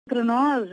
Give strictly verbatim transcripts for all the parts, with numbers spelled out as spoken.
Para nós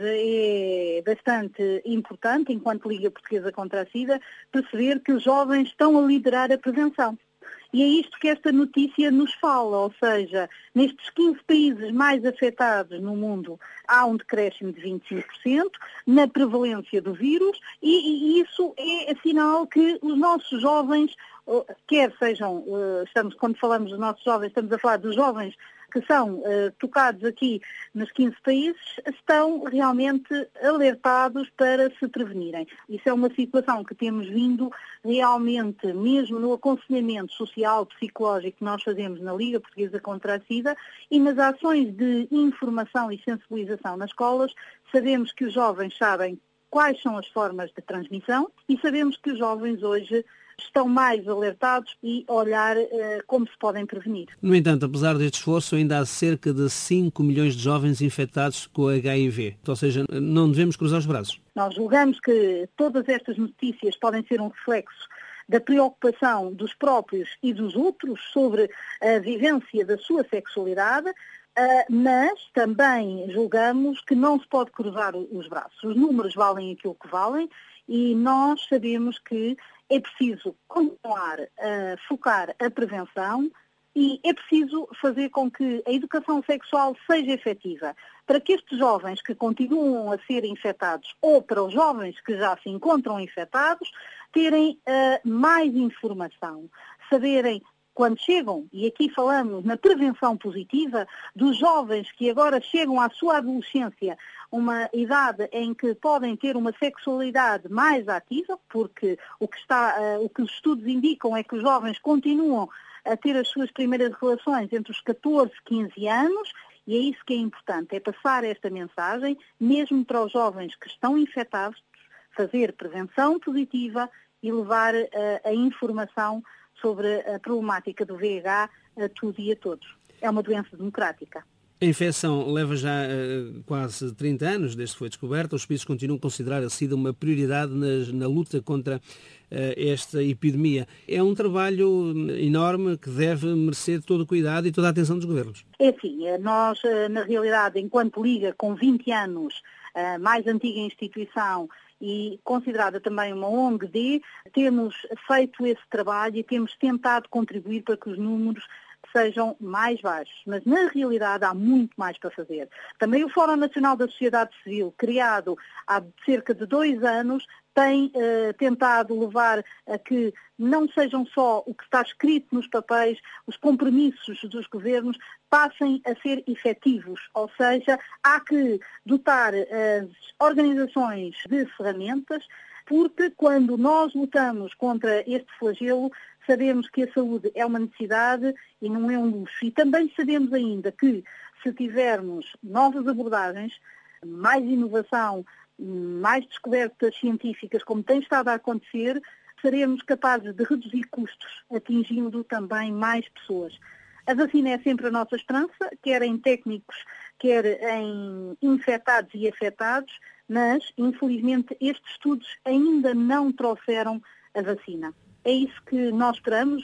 é bastante importante, enquanto Liga Portuguesa contra a SIDA, perceber que os jovens estão a liderar a prevenção. E é isto que esta notícia nos fala, ou seja, nestes quinze países mais afetados no mundo há um decréscimo de vinte e cinco por cento na prevalência do vírus e, e isso é sinal que os nossos jovens, quer sejam, estamos, quando falamos dos nossos jovens, estamos a falar dos jovens que são uh, tocados aqui nos quinze países, estão realmente alertados para se prevenirem. Isso é uma situação que temos vindo realmente, mesmo no aconselhamento social, psicológico que nós fazemos na Liga Portuguesa contra a SIDA e nas ações de informação e sensibilização nas escolas, sabemos que os jovens sabem quais são as formas de transmissão e sabemos que os jovens hoje estão mais alertados e olhar uh, como se podem prevenir. No entanto, apesar deste esforço, ainda há cerca de cinco milhões de jovens infectados com H I V. Ou seja, não devemos cruzar os braços. Nós julgamos que todas estas notícias podem ser um reflexo da preocupação dos próprios e dos outros sobre a vivência da sua sexualidade, Uh, mas também julgamos que não se pode cruzar os braços. Os números valem aquilo que valem e nós sabemos que é preciso continuar a focar a prevenção e é preciso fazer com que a educação sexual seja efetiva para que estes jovens que continuam a ser infectados ou para os jovens que já se encontram infectados terem uh, mais informação, saberem quando chegam, e aqui falamos na prevenção positiva, dos jovens que agora chegam à sua adolescência, uma idade em que podem ter uma sexualidade mais ativa, porque o que, está, uh, o que os estudos indicam é que os jovens continuam a ter as suas primeiras relações entre os catorze e quinze anos, e é isso que é importante, é passar esta mensagem, mesmo para os jovens que estão infectados, fazer prevenção positiva e levar uh, a informação sobre a problemática do V I H a tudo e a todos. É uma doença democrática. A infecção leva já uh, quase trinta anos desde que foi descoberta. Os países continuam a considerar a SIDA uma prioridade nas, na luta contra uh, esta epidemia. É um trabalho enorme que deve merecer todo o cuidado e toda a atenção dos governos. É sim, nós, na realidade, enquanto Liga, com vinte anos, a mais antiga instituição, e considerada também uma O N G D, temos feito esse trabalho e temos tentado contribuir para que os números sejam mais baixos. Mas, na realidade, há muito mais para fazer. Também o Fórum Nacional da Sociedade Civil, criado há cerca de dois anos, tem eh, tentado levar a que não sejam só o que está escrito nos papéis, os compromissos dos governos passem a ser efetivos, ou seja, há que dotar as organizações de ferramentas, porque quando nós lutamos contra este flagelo, sabemos que a saúde é uma necessidade e não é um luxo. E também sabemos ainda que se tivermos novas abordagens, mais inovação, mais descobertas científicas, como tem estado a acontecer, seremos capazes de reduzir custos, atingindo também mais pessoas. A vacina é sempre a nossa esperança, quer em técnicos, quer em infectados e afetados, mas, infelizmente, estes estudos ainda não trouxeram a vacina. É isso que nós esperamos.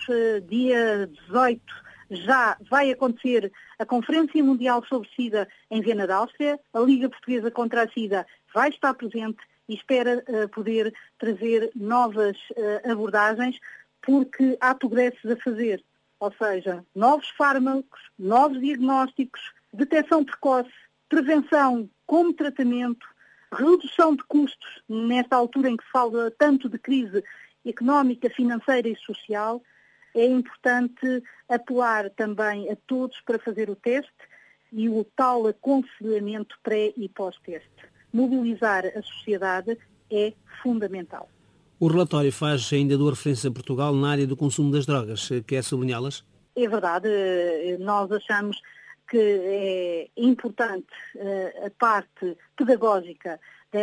Dia dezoito já vai acontecer a Conferência Mundial sobre SIDA em Viena da Áustria. A Liga Portuguesa contra a SIDA vai estar presente e espera uh, poder trazer novas uh, abordagens, porque há progressos a fazer. Ou seja, novos fármacos, novos diagnósticos, detecção precoce, prevenção como tratamento, redução de custos, nesta altura em que se fala tanto de crise económica, financeira e social. É importante apelar também a todos para fazer o teste e o tal aconselhamento pré e pós-teste. Mobilizar a sociedade é fundamental. O relatório faz ainda duas referências a Portugal na área do consumo das drogas. Quer sublinhá-las? É verdade. Nós achamos que é importante a parte pedagógica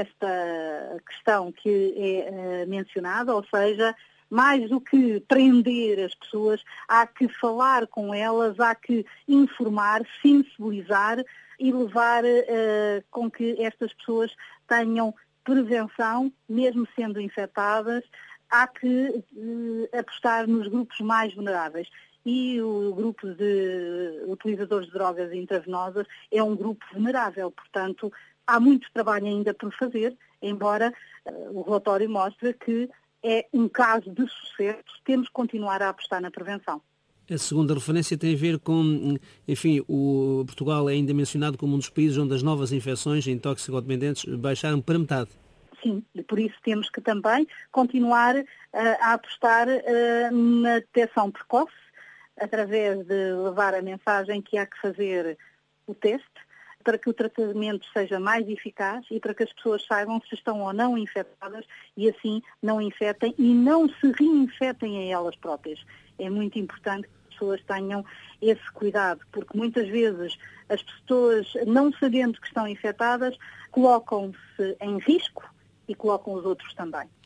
desta questão que é mencionada, ou seja, mais do que prender as pessoas, há que falar com elas, há que informar, sensibilizar e levar uh, com que estas pessoas tenham prevenção, mesmo sendo infectadas. Há que uh, apostar nos grupos mais vulneráveis. E o grupo de utilizadores de drogas intravenosas é um grupo vulnerável, portanto, há muito trabalho ainda por fazer, embora uh, o relatório mostre que é um caso de sucesso, temos que continuar a apostar na prevenção. A segunda referência tem a ver com, enfim, o Portugal é ainda mencionado como um dos países onde as novas infecções em toxicodependentes baixaram para metade. Sim, e por isso temos que também continuar uh, a apostar uh, na detecção precoce, através de levar a mensagem que há que fazer o teste, para que o tratamento seja mais eficaz e para que as pessoas saibam se estão ou não infectadas e assim não infectem e não se reinfetem a elas próprias. É muito importante que as pessoas tenham esse cuidado, porque muitas vezes as pessoas, não sabendo que estão infectadas, colocam-se em risco e colocam os outros também.